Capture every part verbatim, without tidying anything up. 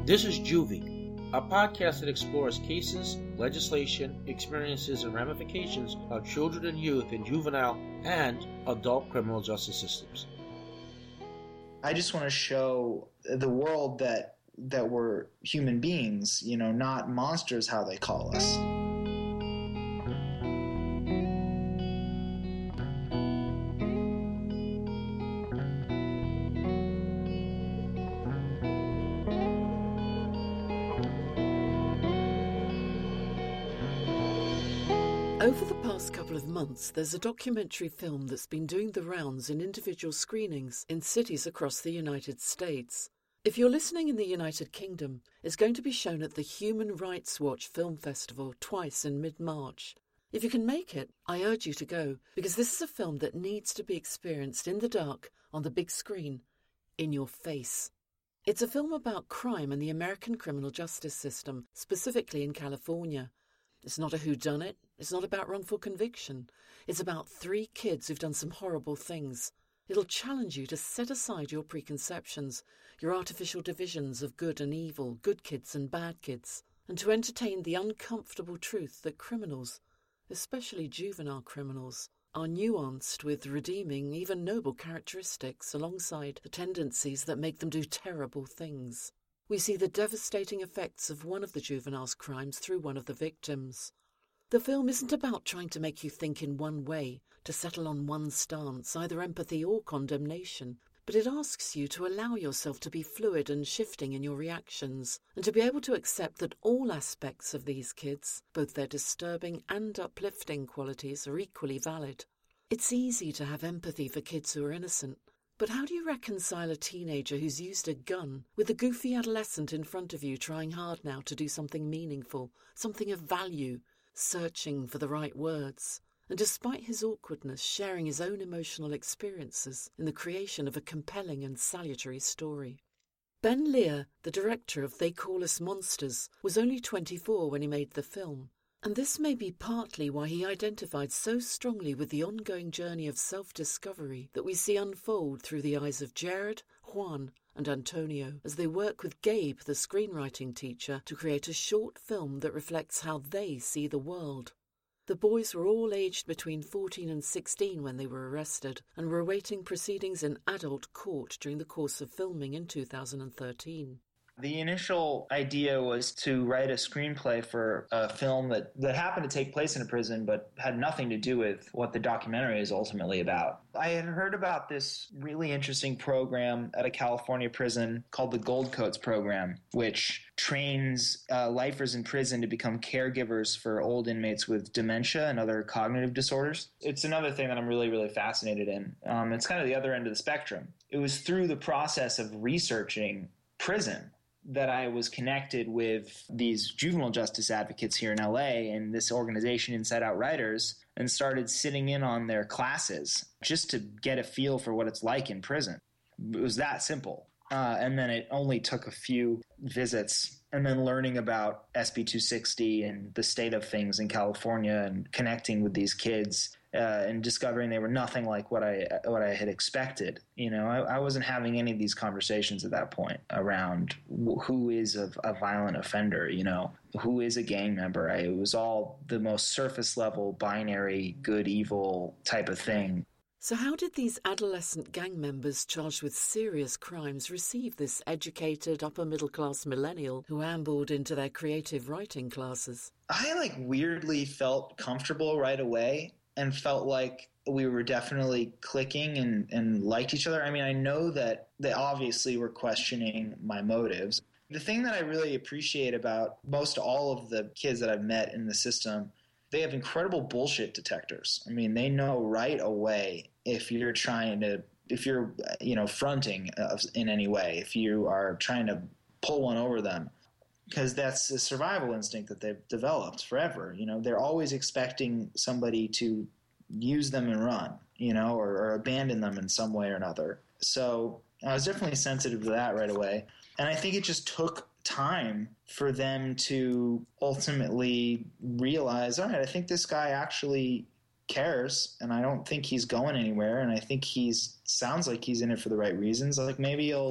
This is Juvie, a podcast that explores cases, legislation, experiences, and ramifications of children and youth in juvenile and adult criminal justice systems. I just want to show the world that that we're human beings, you know, not monsters, how they call us. Over the past couple of months, there's a documentary film that's been doing the rounds in individual screenings in cities across the United States. If you're listening in the United Kingdom, it's going to be shown at the Human Rights Watch Film Festival twice in mid-March. If you can make it, I urge you to go, because this is a film that needs to be experienced in the dark, on the big screen, in your face. It's a film about crime and the American criminal justice system, specifically in California. It's not a whodunit. It's not about wrongful conviction. It's about three kids who've done some horrible things. It'll challenge you to set aside your preconceptions, your artificial divisions of good and evil, good kids and bad kids, and to entertain the uncomfortable truth that criminals, especially juvenile criminals, are nuanced with redeeming, even noble characteristics alongside the tendencies that make them do terrible things. We see the devastating effects of one of the juvenile's crimes through one of the victims. The film isn't about trying to make you think in one way, to settle on one stance, either empathy or condemnation, but it asks you to allow yourself to be fluid and shifting in your reactions, and to be able to accept that all aspects of these kids, both their disturbing and uplifting qualities, are equally valid. It's easy to have empathy for kids who are innocent, but how do you reconcile a teenager who's used a gun with a goofy adolescent in front of you trying hard now to do something meaningful, something of value, searching for the right words, and despite his awkwardness, sharing his own emotional experiences in the creation of a compelling and salutary story? Ben Lear, the director of They Call Us Monsters, was only twenty-four when he made the film. And this may be partly why he identified so strongly with the ongoing journey of self-discovery that we see unfold through the eyes of Jared, Juan, and Antonio as they work with Gabe, the screenwriting teacher, to create a short film that reflects how they see the world. The boys were all aged between fourteen and sixteen when they were arrested and were awaiting proceedings in adult court during the course of filming in two thousand thirteen. The initial idea was to write a screenplay for a film that, that happened to take place in a prison but had nothing to do with what the documentary is ultimately about. I had heard about this really interesting program at a California prison called the Gold Coats program, which trains uh, lifers in prison to become caregivers for old inmates with dementia and other cognitive disorders. It's another thing that I'm really, really fascinated in. Um, it's kind of the other end of the spectrum. It was through the process of researching prison that I was connected with these juvenile justice advocates here in L A and this organization, Inside Out Writers, and started sitting in on their classes just to get a feel for what it's like in prison. It was that simple. Uh, and then it only took a few visits and then learning about S B two sixty and the state of things in California and connecting with these kids uh, and discovering they were nothing like what I what I had expected. You know, I, I wasn't having any of these conversations at that point around who is a, a violent offender, you know, who is a gang member. I, it was all the most surface level, binary, good, evil type of thing. So how did these adolescent gang members charged with serious crimes receive this educated, upper-middle-class millennial who ambled into their creative writing classes? I, like, weirdly felt comfortable right away and felt like we were definitely clicking and, and liked each other. I mean, I know that they obviously were questioning my motives. The thing that I really appreciate about most all of the kids that I've met in the system, they have incredible bullshit detectors. I mean, they know right away if you're trying to, if you're, you know, fronting in any way, if you are trying to pull one over them, because that's a survival instinct that they've developed forever. You know, they're always expecting somebody to use them and run, you know, or, or abandon them in some way or another. So I was definitely sensitive to that right away. And I think it just took time for them to ultimately realize, all right, I think this guy actually cares, and I don't think he's going anywhere, and I think he's sounds like he's in it for the right reasons. Like maybe he'll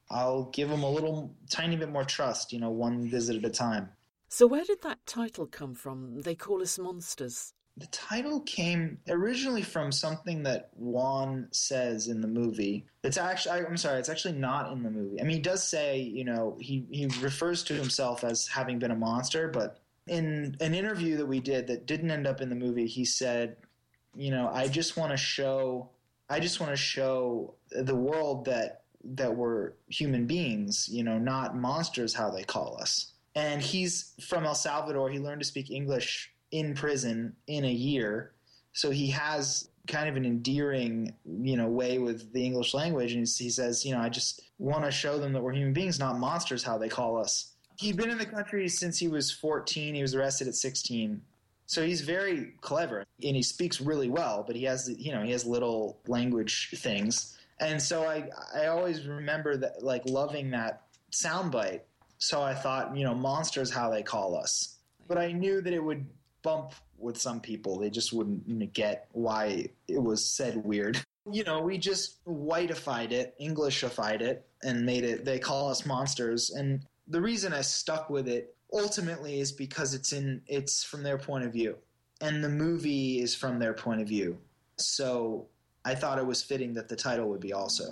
I'll give them a little tiny bit more trust, you know, one visit at a time. So where did that title come from? They Call Us Monsters. The title came originally from something that Juan says in the movie. It's actually, I'm sorry, it's actually not in the movie. I mean, he does say, you know, he, he refers to himself as having been a monster, but in an interview that we did that didn't end up in the movie, he said, you know, I just want to show, I just want to show the world that that we're human beings, you know, not monsters, how they call us. And he's from El Salvador. He learned to speak English in prison in a year. So he has kind of an endearing, you know, way with the English language. And he says, you know, I just want to show them that we're human beings, not monsters, how they call us. He'd been in the country since he was fourteen. He was arrested at sixteen. So he's very clever and he speaks really well, but he has, you know, he has little language things. And so I, I always remember that, like, loving that soundbite. So I thought, you know, monsters, how they call us. But I knew that it would bump with some people. They just wouldn't get why it was said weird. You know, we just whiteified it, Englishified it, and made it, they call us monsters. And the reason I stuck with it ultimately is because it's in, it's from their point of view. And the movie is from their point of view. So I thought it was fitting that the title would be also.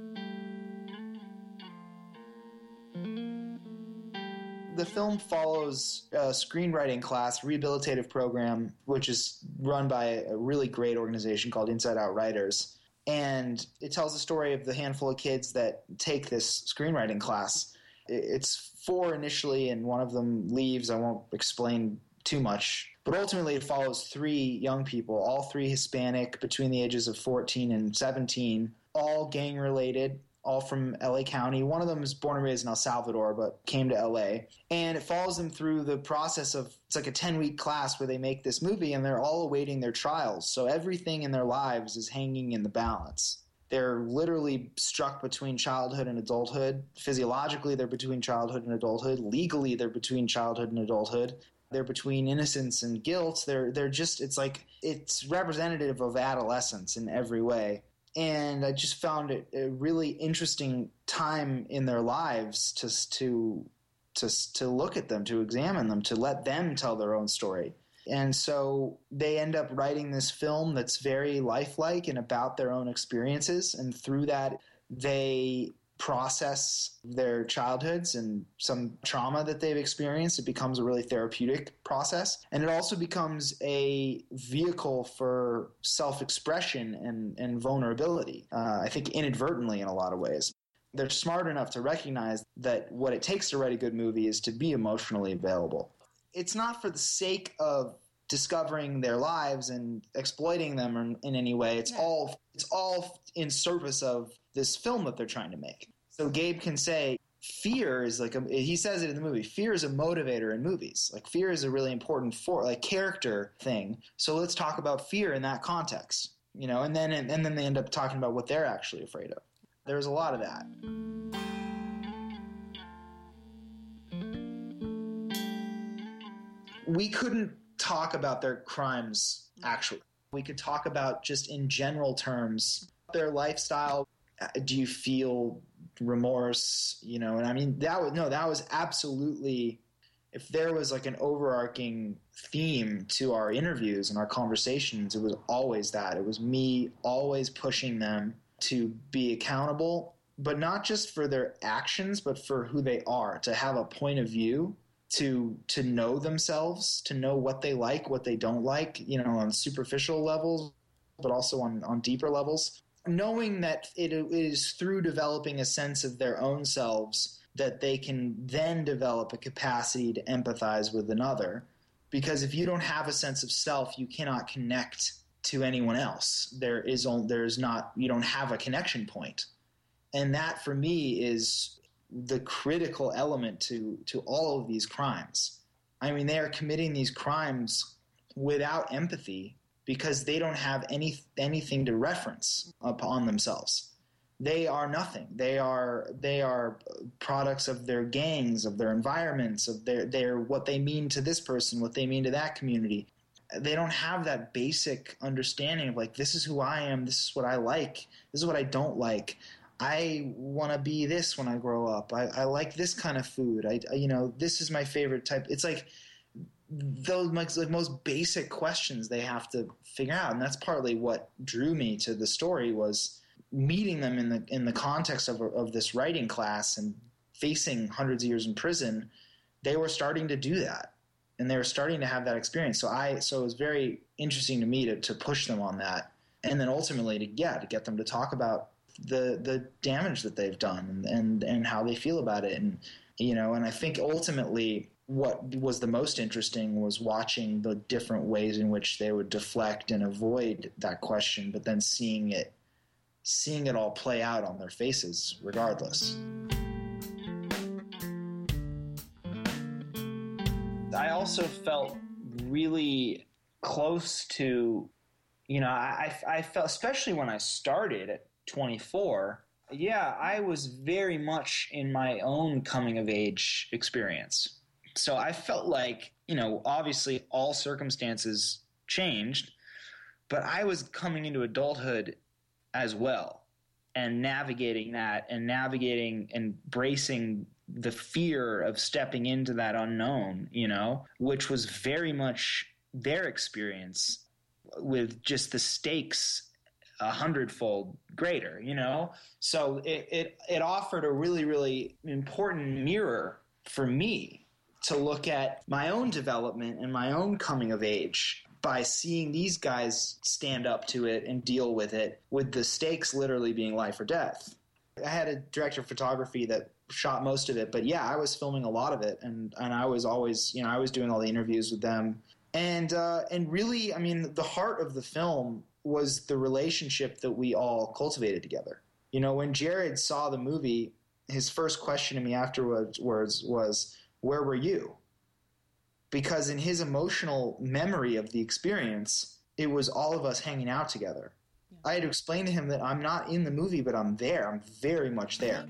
The film follows a screenwriting class, rehabilitative program, which is run by a really great organization called Inside Out Writers. And it tells the story of the handful of kids that take this screenwriting class. It's four initially, and one of them leaves. I won't explain too much. But ultimately, it follows three young people, all three Hispanic, between the ages of fourteen and seventeen, all gang-related, all from L A County. One of them is born and raised in El Salvador, but came to L A. And it follows them through the process of, it's like a ten-week class where they make this movie, and they're all awaiting their trials. So everything in their lives is hanging in the balance. They're literally struck between childhood and adulthood. Physiologically, they're between childhood and adulthood. Legally, they're between childhood and adulthood. They're between innocence and guilt. They're they're just, it's like, it's representative of adolescence in every way. And I just found it a really interesting time in their lives to to to to look at them, to examine them, to let them tell their own story. And so they end up writing this film that's very lifelike and about their own experiences. And through that, they process their childhoods and some trauma that they've experienced. It becomes a really therapeutic process. And it also becomes a vehicle for self-expression and, and vulnerability, uh, I think inadvertently in a lot of ways. They're smart enough to recognize that what it takes to write a good movie is to be emotionally available. It's not for the sake of discovering their lives and exploiting them in, in any way. It's all it's all in service of this film that they're trying to make. So Gabe can say fear is like a, he says it in the movie. Fear is a motivator in movies. Like fear is a really important for like character thing. So let's talk about fear in that context, you know. And then and, and then they end up talking about what they're actually afraid of. There's a lot of that. We couldn't talk about their crimes, actually. We could talk about just in general terms, their lifestyle. Do you feel remorse? You know, and I mean, that was, no, that was absolutely, if there was like an overarching theme to our interviews and our conversations, it was always that. It was me always pushing them to be accountable, but not just for their actions, but for who they are, to have a point of view, to to know themselves, to know what they like, what they don't like, you know, on superficial levels, but also on, on deeper levels. Knowing that it is through developing a sense of their own selves that they can then develop a capacity to empathize with another. Because if you don't have a sense of self, you cannot connect to anyone else. There is there's not, you don't have a connection point. And that for me is the critical element to, to all of these crimes. I mean, they are committing these crimes without empathy because they don't have any anything to reference upon themselves. They are nothing. They are they are products of their gangs, of their environments, of their their what they mean to this person, what they mean to that community. They don't have that basic understanding of like, this is who I am, this is what I like, this is what I don't like. I want to be this when I grow up. I, I like this kind of food. I, I, you know, this is my favorite type. It's like those like, like most basic questions they have to figure out, and that's partly what drew me to the story, was meeting them in the in the context of of this writing class and facing hundreds of years in prison. They were starting to do that, and they were starting to have that experience. So I so it was very interesting to me to to push them on that, and then ultimately to yeah to get them to talk about the the damage that they've done and, and and how they feel about it. And you know, and I think ultimately what was the most interesting was watching the different ways in which they would deflect and avoid that question, but then seeing it seeing it all play out on their faces regardless. I also felt really close to, you know, I, I felt, especially when I started at twenty-four, yeah, I was very much in my own coming of age experience. So I felt like, you know, obviously all circumstances changed, but I was coming into adulthood as well and navigating that and navigating and bracing the fear of stepping into that unknown, you know, which was very much their experience, with just the stakes a hundredfold greater, you know? So it, it, it offered a really, really important mirror for me to look at my own development and my own coming of age by seeing these guys stand up to it and deal with it, with the stakes literally being life or death. I had a director of photography that shot most of it, but yeah, I was filming a lot of it, and, and I was always, you know, I was doing all the interviews with them. And uh, and really, I mean, the heart of the film was the relationship that we all cultivated together. You know, when Jared saw the movie, his first question to me afterwards was, where were you? Because in his emotional memory of the experience, it was all of us hanging out together. Yeah. I had to explain to him that I'm not in the movie, but I'm there. I'm very much there.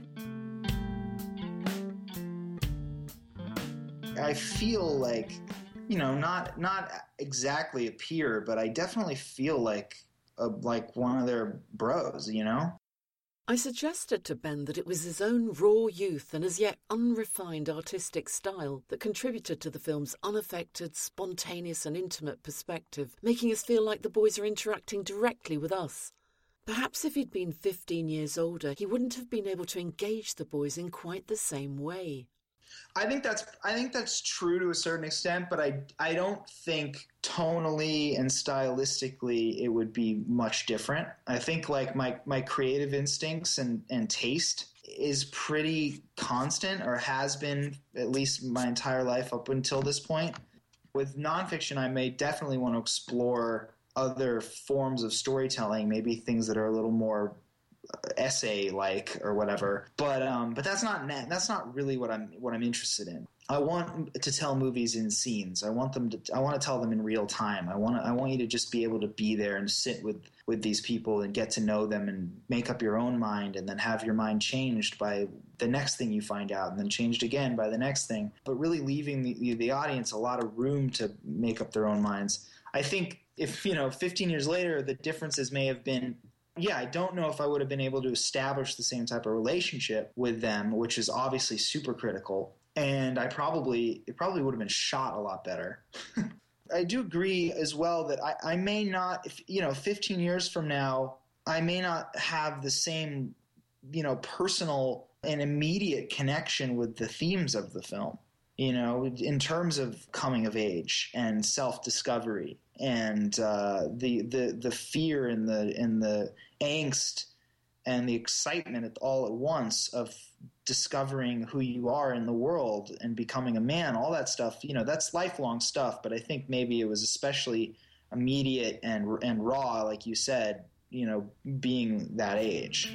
I feel like, you know, not not exactly a peer, but I definitely feel like a, like one of their bros, you know? I suggested to Ben that it was his own raw youth and as yet unrefined artistic style that contributed to the film's unaffected, spontaneous and intimate perspective, making us feel like the boys are interacting directly with us. Perhaps if he'd been fifteen years older, he wouldn't have been able to engage the boys in quite the same way. I think that's I think that's true to a certain extent, but I, I don't think tonally and stylistically it would be much different. I think like my, my creative instincts and, and taste is pretty constant, or has been at least my entire life up until this point. With nonfiction, I may definitely want to explore other forms of storytelling, maybe things that are a little more essay-like or whatever, but um, but that's not that's not really what I'm what I'm interested in. I want to tell movies in scenes. I want them to I want to tell them in real time. I want to, I want you to just be able to be there and sit with with these people and get to know them and make up your own mind, and then have your mind changed by the next thing you find out, and then changed again by the next thing. But really leaving the the audience a lot of room to make up their own minds. I think if, you know, fifteen years later, the differences may have been. Yeah, I don't know if I would have been able to establish the same type of relationship with them, which is obviously super critical. And I probably, it probably would have been shot a lot better. I do agree as well that I, I may not, if, you know, fifteen years from now, I may not have the same, you know, personal and immediate connection with the themes of the film, you know, in terms of coming of age and self-discovery. And uh, the the the fear and the and the angst and the excitement all at once of discovering who you are in the world and becoming a man, all that stuff, you know, that's lifelong stuff. But I think maybe it was especially immediate and and raw, like you said, you know, being that age.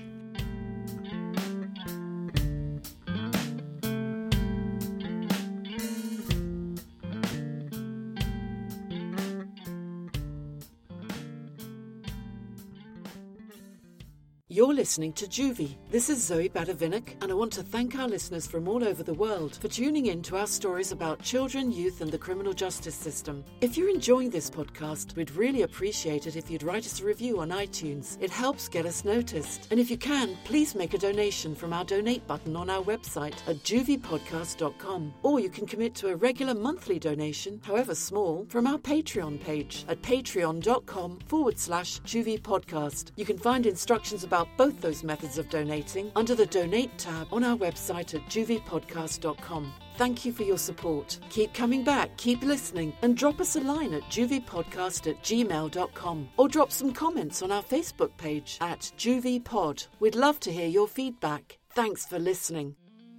You're listening to Juvie. This is Zoe Badavinik, and I want to thank our listeners from all over the world for tuning in to our stories about children, youth, and the criminal justice system. If you're enjoying this podcast, we'd really appreciate it if you'd write us a review on iTunes. It helps get us noticed. And if you can, please make a donation from our donate button on our website at juvie podcast dot com. Or you can commit to a regular monthly donation, however small, from our Patreon page at patreon.com forward slash Juvie Podcast. You can find instructions about both those methods of donating under the Donate tab on our website at juvie podcast dot com. Thank you for your support. Keep coming back, keep listening, and drop us a line at juviepodcast at gmail dot com or drop some comments on our Facebook page at juviepod. We'd love to hear your feedback. Thanks for listening.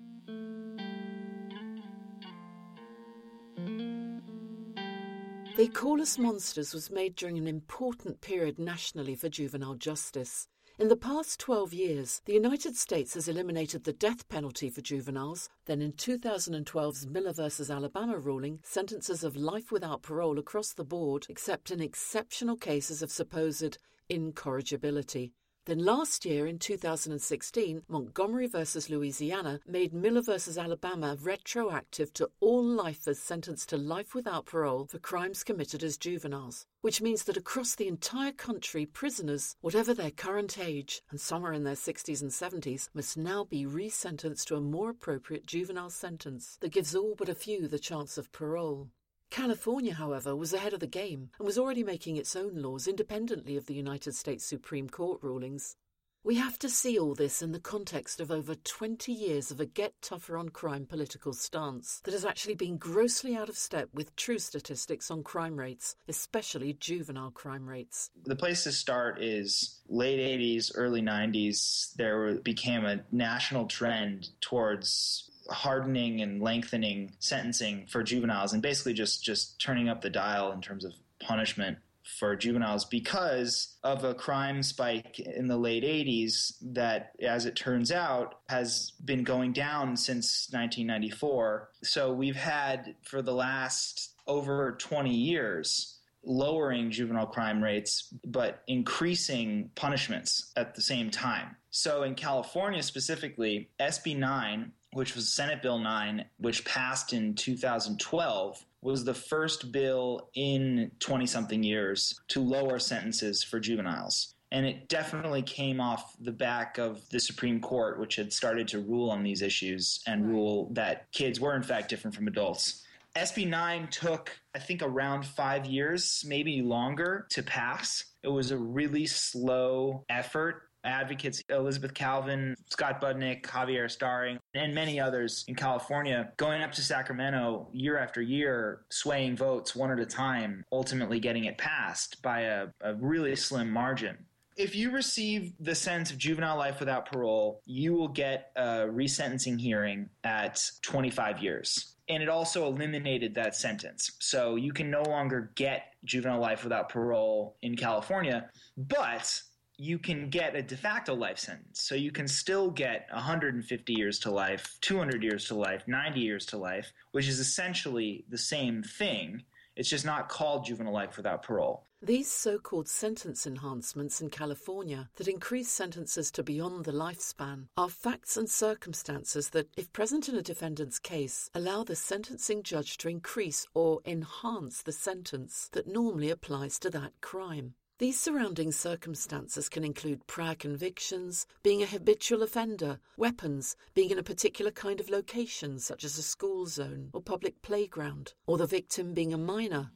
They Call Us Monsters was made during an important period nationally for juvenile justice. In the past twelve years, the United States has eliminated the death penalty for juveniles. Then in two thousand twelve's Miller versus Alabama ruling, sentences of life without parole across the board, except in exceptional cases of supposed incorrigibility. Then last year, in two thousand sixteen, Montgomery versus Louisiana made Miller versus Alabama retroactive to all lifers sentenced to life without parole for crimes committed as juveniles, which means that across the entire country, prisoners, whatever their current age, and some are in their sixties and seventies, must now be resentenced to a more appropriate juvenile sentence that gives all but a few the chance of parole. California, however, was ahead of the game and was already making its own laws independently of the United States Supreme Court rulings. We have to see all this in the context of over twenty years of a get tougher on crime political stance that has actually been grossly out of step with true statistics on crime rates, especially juvenile crime rates. The place to start is late eighties, early nineties. There became a national trend towards hardening and lengthening sentencing for juveniles and basically just, just turning up the dial in terms of punishment for juveniles because of a crime spike in the late eighties that, as it turns out, has been going down since nineteen ninety-four. So we've had, for the last over twenty years, lowering juvenile crime rates, but increasing punishments at the same time. So in California specifically, S B nine, which was Senate Bill nine, which passed in two thousand twelve, was the first bill in twenty-something years to lower sentences for juveniles. And it definitely came off the back of the Supreme Court, which had started to rule on these issues and rule that kids were, in fact, different from adults. S B nine took, I think, around five years, maybe longer, to pass. It was a really slow effort. Advocates Elizabeth Calvin, Scott Budnick, Javier Starring, and many others in California going up to Sacramento year after year, swaying votes one at a time, ultimately getting it passed by a, a really slim margin. If you receive the sentence of juvenile life without parole, you will get a resentencing hearing at twenty-five years. And it also eliminated that sentence. So you can no longer get juvenile life without parole in California, but you can get a de facto life sentence. So you can still get one hundred fifty years to life, two hundred years to life, ninety years to life, which is essentially the same thing. It's just not called juvenile life without parole. These so-called sentence enhancements in California that increase sentences to beyond the lifespan are facts and circumstances that, if present in a defendant's case, allow the sentencing judge to increase or enhance the sentence that normally applies to that crime. These surrounding circumstances can include prior convictions, being a habitual offender, weapons, being in a particular kind of location such as a school zone or public playground, or the victim being a minor.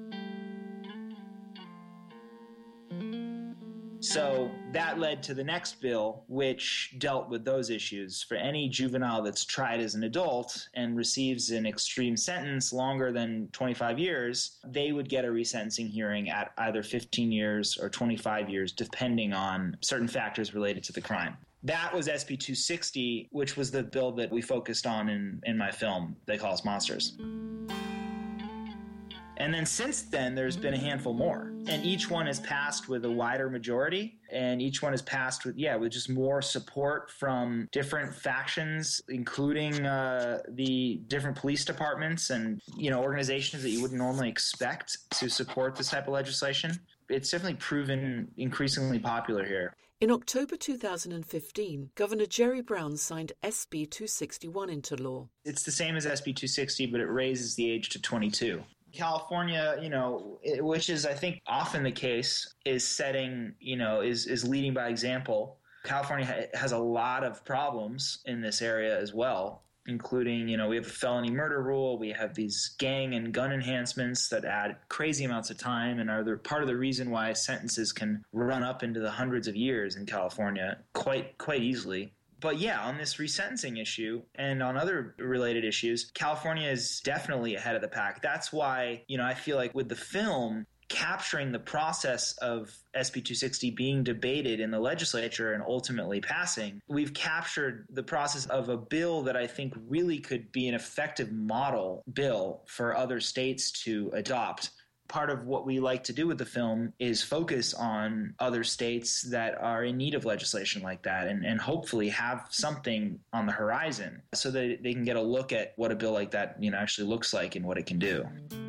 So that led to the next bill, which dealt with those issues. For any juvenile that's tried as an adult and receives an extreme sentence longer than twenty-five years, they would get a resentencing hearing at either fifteen years or twenty-five years, depending on certain factors related to the crime. That was S B two sixty, which was the bill that we focused on in, in my film, They Call Us Monsters. And then since then, there's been a handful more. And each one has passed with a wider majority. And each one has passed with, yeah, with just more support from different factions, including uh, the different police departments and, you know, organizations that you wouldn't normally expect to support this type of legislation. It's definitely proven increasingly popular here. In October two thousand fifteen, Governor Jerry Brown signed S B two sixty-one into law. It's the same as S B two sixty, but it raises the age to twenty-two. California, you know, which is, I think, often the case, is setting, you know, is, is leading by example. California ha- has a lot of problems in this area as well, including, you know, we have a felony murder rule. We have these gang and gun enhancements that add crazy amounts of time and are the, part of the reason why sentences can run up into the hundreds of years in California quite quite easily. But yeah, on this resentencing issue and on other related issues, California is definitely ahead of the pack. That's why, you know, I feel like with the film, capturing the process of S B two sixty being debated in the legislature and ultimately passing, we've captured the process of a bill that I think really could be an effective model bill for other states to adopt. Part of what we like to do with the film is focus on other states that are in need of legislation like that and, and hopefully have something on the horizon so that they can get a look at what a bill like that, you know, actually looks like and what it can do.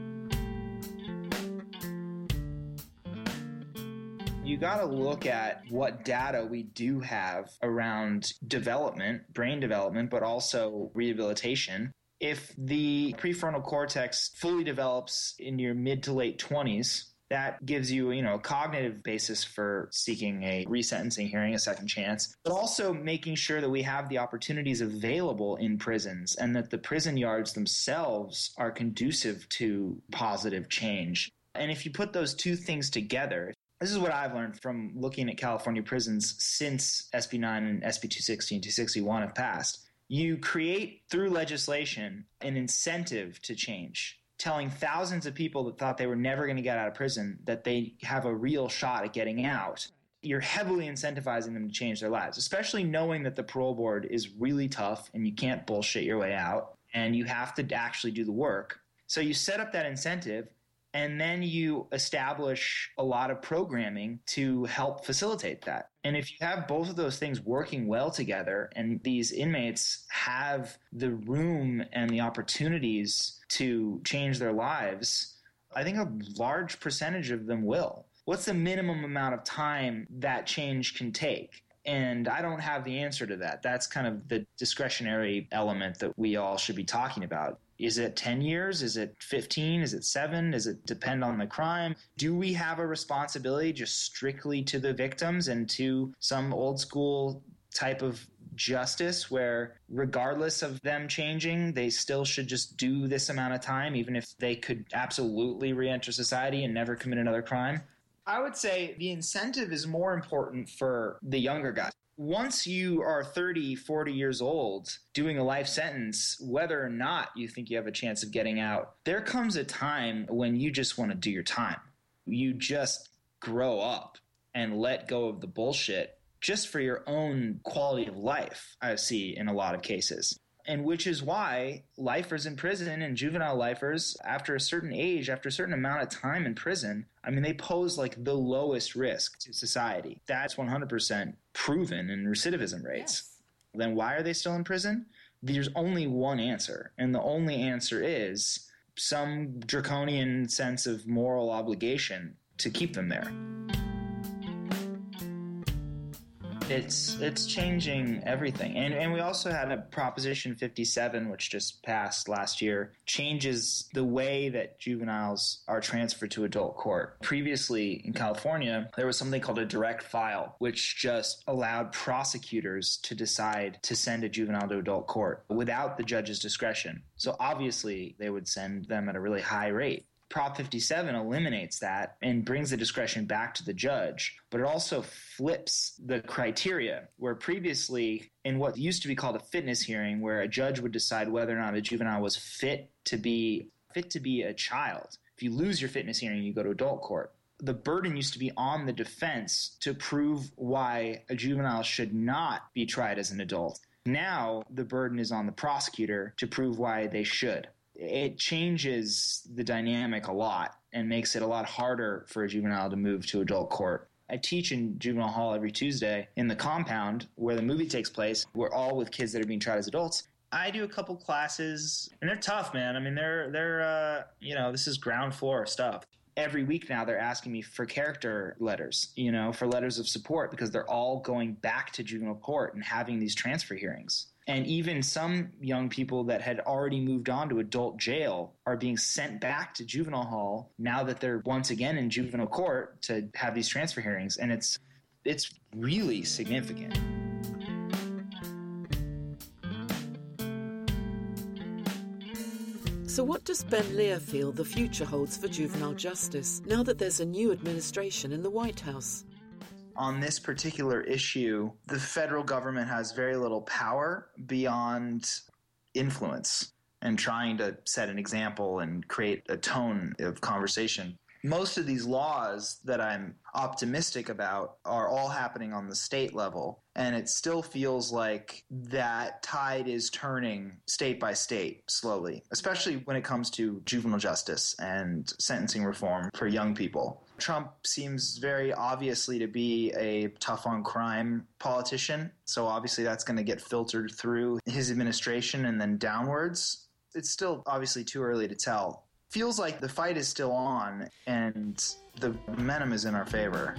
You got to look at what data we do have around development, brain development, but also rehabilitation. If the prefrontal cortex fully develops in your mid to late twenties, that gives you, you know, a cognitive basis for seeking a resentencing hearing, a second chance, but also making sure that we have the opportunities available in prisons and that the prison yards themselves are conducive to positive change. And if you put those two things together, this is what I've learned from looking at California prisons since S B nine and S B two sixty and two sixty-one have passed. You create, through legislation, an incentive to change, telling thousands of people that thought they were never going to get out of prison that they have a real shot at getting out. You're heavily incentivizing them to change their lives, especially knowing that the parole board is really tough and you can't bullshit your way out and you have to actually do the work. So you set up that incentive and then you establish a lot of programming to help facilitate that. And if you have both of those things working well together and these inmates have the room and the opportunities to change their lives, I think a large percentage of them will. What's the minimum amount of time that change can take? And I don't have the answer to that. That's kind of the discretionary element that we all should be talking about. Is it ten years? Is it fifteen? Is it seven? Does it depend on the crime? Do we have a responsibility just strictly to the victims and to some old school type of justice where regardless of them changing, they still should just do this amount of time, even if they could absolutely reenter society and never commit another crime? I would say the incentive is more important for the younger guys. Once you are thirty, forty years old doing a life sentence, whether or not you think you have a chance of getting out, there comes a time when you just want to do your time. You just grow up and let go of the bullshit just for your own quality of life, I see in a lot of cases. And which is why lifers in prison and juvenile lifers, after a certain age, after a certain amount of time in prison, I mean, they pose like the lowest risk to society. That's one hundred percent proven in recidivism rates. Yes. Then why are they still in prison? There's only one answer. And the only answer is some draconian sense of moral obligation to keep them there. It's it's changing everything. And and we also had a Proposition fifty-seven, which just passed last year, changes the way that juveniles are transferred to adult court. Previously in California, there was something called a direct file, which just allowed prosecutors to decide to send a juvenile to adult court without the judge's discretion. So obviously they would send them at a really high rate. Prop fifty-seven eliminates that and brings the discretion back to the judge, but it also flips the criteria where previously in what used to be called a fitness hearing, where a judge would decide whether or not a juvenile was fit to be fit to be a child. If you lose your fitness hearing, you go to adult court. The burden used to be on the defense to prove why a juvenile should not be tried as an adult. Now the burden is on the prosecutor to prove why they should. It changes the dynamic a lot and makes it a lot harder for a juvenile to move to adult court. I teach in juvenile hall every Tuesday in the compound where the movie takes place. We're all with kids that are being tried as adults. I do a couple classes, and they're tough, man. I mean, they're, they're uh, you know, this is ground floor stuff. every week now they're asking me for character letters, you know, for letters of support, because they're all going back to juvenile court and having these transfer hearings. And even some young people that had already moved on to adult jail are being sent back to juvenile hall now that they're once again in juvenile court to have these transfer hearings. And it's it's really significant. So what does Ben Lear feel the future holds for juvenile justice now that there's a new administration in the White House? On this particular issue, the federal government has very little power beyond influence and trying to set an example and create a tone of conversation. Most of these laws that I'm optimistic about are all happening on the state level, and it still feels like that tide is turning state by state slowly, especially when it comes to juvenile justice and sentencing reform for young people. Trump seems very obviously to be a tough-on-crime politician, so obviously that's going to get filtered through his administration and then downwards. It's still obviously too early to tell. Feels like the fight is still on and the momentum is in our favor.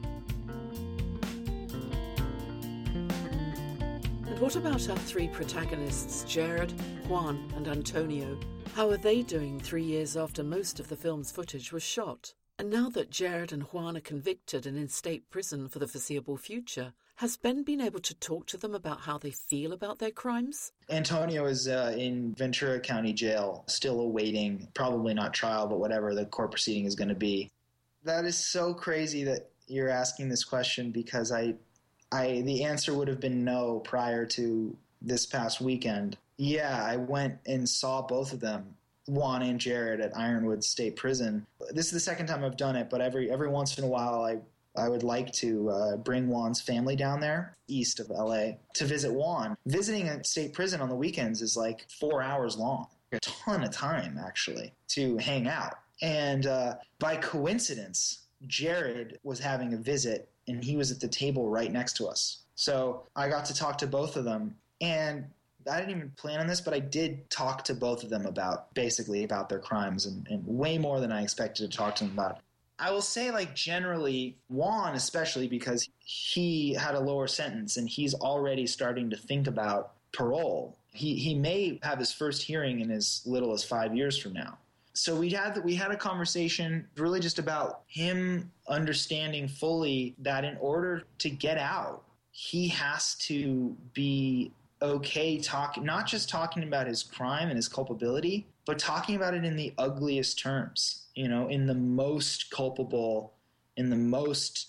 And what about our three protagonists, Jared, Juan and Antonio? How are they doing three years after most of the film's footage was shot? And now that Jared and Juan are convicted and in state prison for the foreseeable future, has Ben been able to talk to them about how they feel about their crimes? Antonio is uh, in Ventura County Jail, still awaiting, probably not trial, but whatever the court proceeding is going to be. That is so crazy that you're asking this question, because I, I, the answer would have been no prior to this past weekend. Yeah, I went and saw both of them, Juan and Jared, at Ironwood State Prison. This is the second time I've done it, but every every once in a while I I would like to uh, bring Juan's family down there, east of L A, to visit Juan. Visiting a state prison on the weekends is like four hours long. A ton of time, actually, to hang out. And uh, by coincidence, Jared was having a visit, and he was at the table right next to us. So I got to talk to both of them, and I didn't even plan on this, but I did talk to both of them about, basically, about their crimes, and, and way more than I expected to talk to them about. I will say, like, generally, Juan especially, because he had a lower sentence and he's already starting to think about parole. He he may have his first hearing in as little as five years from now. So we had we had a conversation really just about him understanding fully that in order to get out, he has to be okay talking, not just talking about his crime and his culpability, but talking about it in the ugliest terms, you know, in the most culpable, in the most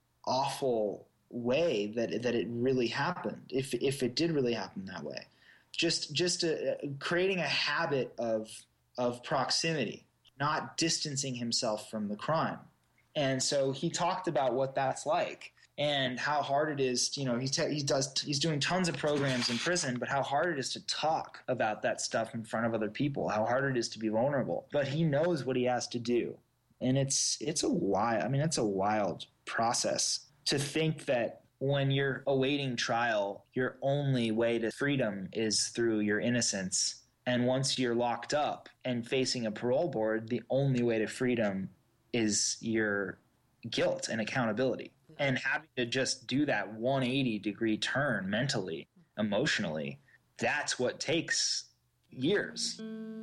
awful way that that it really happened, if if it did really happen that way. Just just a, creating a habit of of proximity, not distancing himself from the crime. And so he talked about what that's like and how hard it is. You know, he te- he does he's doing tons of programs in prison, but how hard it is to talk about that stuff in front of other people, how hard it is to be vulnerable. But he knows what he has to do, and it's it's a wild. I mean, it's a wild process to think that when you're awaiting trial, your only way to freedom is through your innocence. And once you're locked up and facing a parole board, the only way to freedom is your guilt and accountability. And having to just do that one hundred eighty degree turn mentally, emotionally, that's what takes years.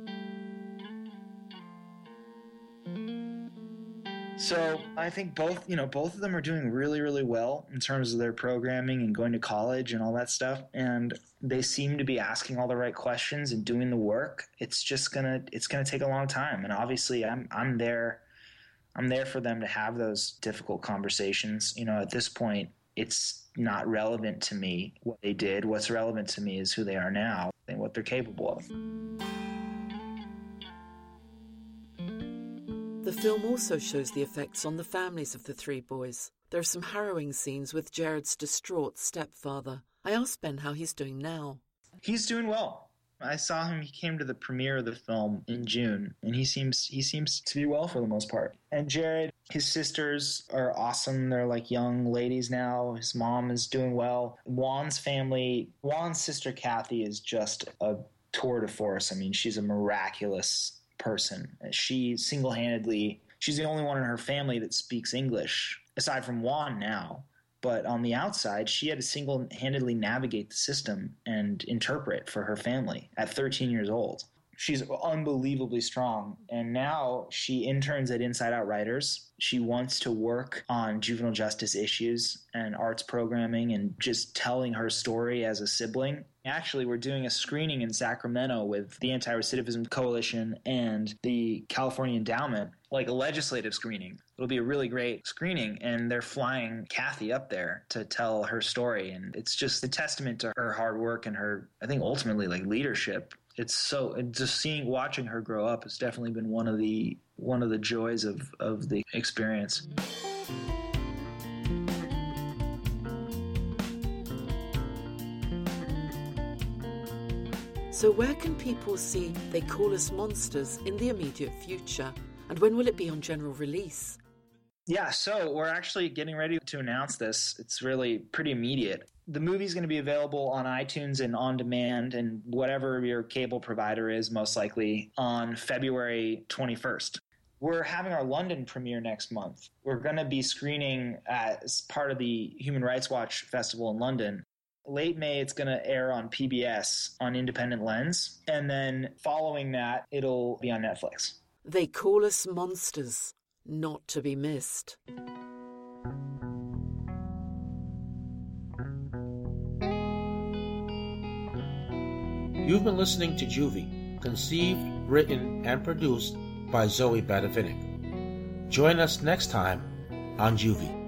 So I think both, you know, both of them are doing really, really well in terms of their programming and going to college and all that stuff. And they seem to be asking all the right questions and doing the work. It's just gonna, it's gonna take a long time. And obviously, I'm, I'm there, I'm there for them to have those difficult conversations. You know, at this point, it's not relevant to me what they did. What's relevant to me is who they are now and what they're capable of. The film also shows the effects on the families of the three boys. There are some harrowing scenes with Jared's distraught stepfather. I asked Ben how he's doing now. He's doing well. I saw him, he came to the premiere of the film in June, and he seems he seems to be well for the most part. And Jared, his sisters are awesome. They're like young ladies now. His mom is doing well. Juan's family, Juan's sister Kathy is just a tour de force. I mean, she's a miraculous person. She single-handedly She's the only one in her family that speaks English, aside from Juan now. But on the outside, she had to single-handedly navigate the system and interpret for her family at thirteen years old. She's unbelievably strong, and now she interns at Inside Out Writers. She wants to work on juvenile justice issues and arts programming and just telling her story as a sibling. Actually, we're doing a screening in Sacramento with the Anti-Recidivism Coalition and the California Endowment, like a legislative screening. It'll be a really great screening, and they're flying Kathy up there to tell her story, and it's just a testament to her hard work and her, I think, ultimately, like, leadership. It's so just seeing, watching her grow up has definitely been one of the one of the joys of, of the experience. So where can people see They Call Us Monsters in the immediate future? And when will it be on general release? Yeah, so we're actually getting ready to announce this. It's really pretty immediate. The movie's going to be available on iTunes and on demand and whatever your cable provider is, most likely, on February twenty-first. We're having our London premiere next month. We're going to be screening as part of the Human Rights Watch Festival in London. Late May, it's going to air on P B S on Independent Lens. And then following that, it'll be on Netflix. They Call Us Monsters, not to be missed. You've been listening to Juvie, conceived, written, and produced by Zoe Badavinik. Join us next time on Juvie.